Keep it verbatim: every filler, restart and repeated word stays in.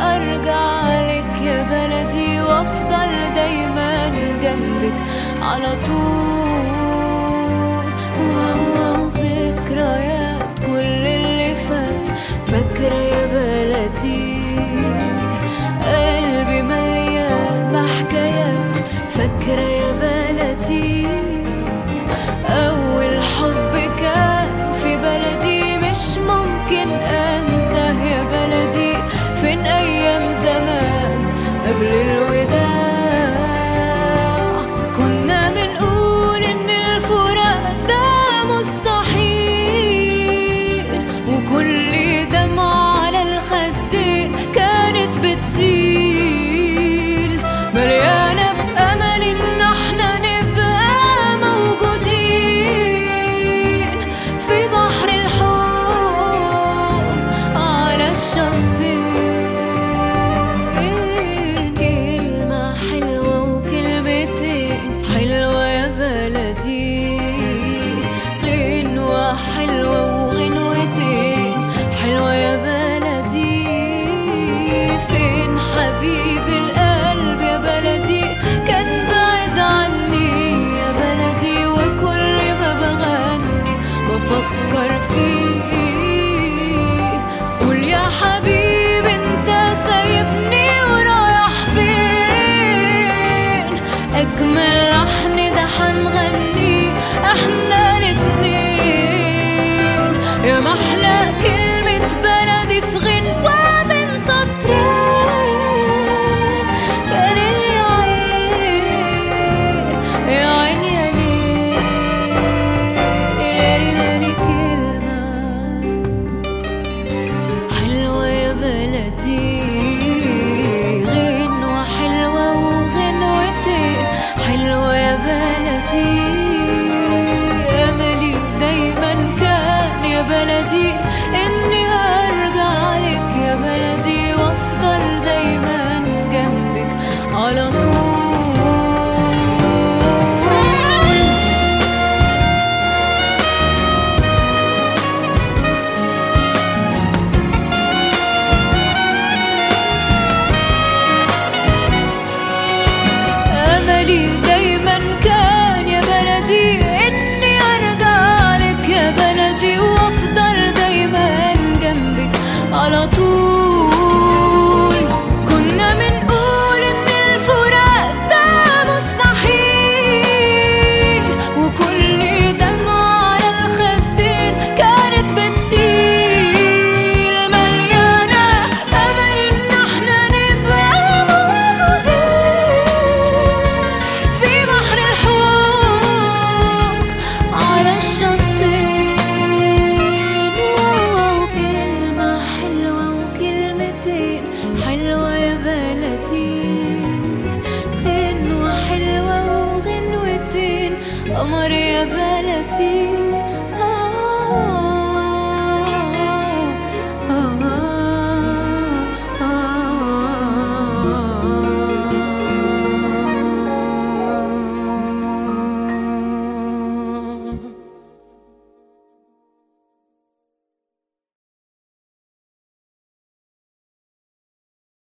أرجع لك يا بلدي وأفضل دايما جنبك على طول. وذكريات كل اللي فات فاكرة يا بلدي، قلبي مليان بحكايات فاكرة يا بلدي. أول حب كان في بلدي مش ممكن أنساه يا بلدي. فين أيام زمان قبل الوداع كنا بنقول إن الفراق ده مستحيل، وكل دمعة على الخد كانت بتسيل مليانة بأمل إن احنا نبقى موجودين في بحر الحب على الشط. كلمة حلوة وكلمتين حلوة يا بلدي، غنوة حلوة وغنوتين حلوة يا بلدي. فين حبيب القلب يا بلدي كان بعيد عني يا بلدي، وكل ما بغني بفكر فيه. قول يا حبيب انت سايبني ورايح فين؟ اجمل لحن ده حنغني احنا الاتنين، يا محلى كلمة بلدي في غنوة بين سطرين. يا ليل يا عين يا عين يا ليل يا ليل كلمة حلوة يا بلدي، غنوة حلوة وغنوتين حلوة يا بلدي. أملي دايما كان يا بلدي إني أرجع لك يا بلدي وأفضل دايما جنبك على طول. أملي دايما كان يا بلدي إني أرجع لك يا بلدي وأفضل دايما جنبك على طول. كنا بنقول إن الفراق ده مستحيل، وكل دمعة على الخدين كانت بتسيل مليانة أمل إن احنا نبقى موجودين في بحر الحب على الشطين. كلمة حلوة وكلمتين حلوة يا بلدي، غنوة حلوة وغنوتين قمر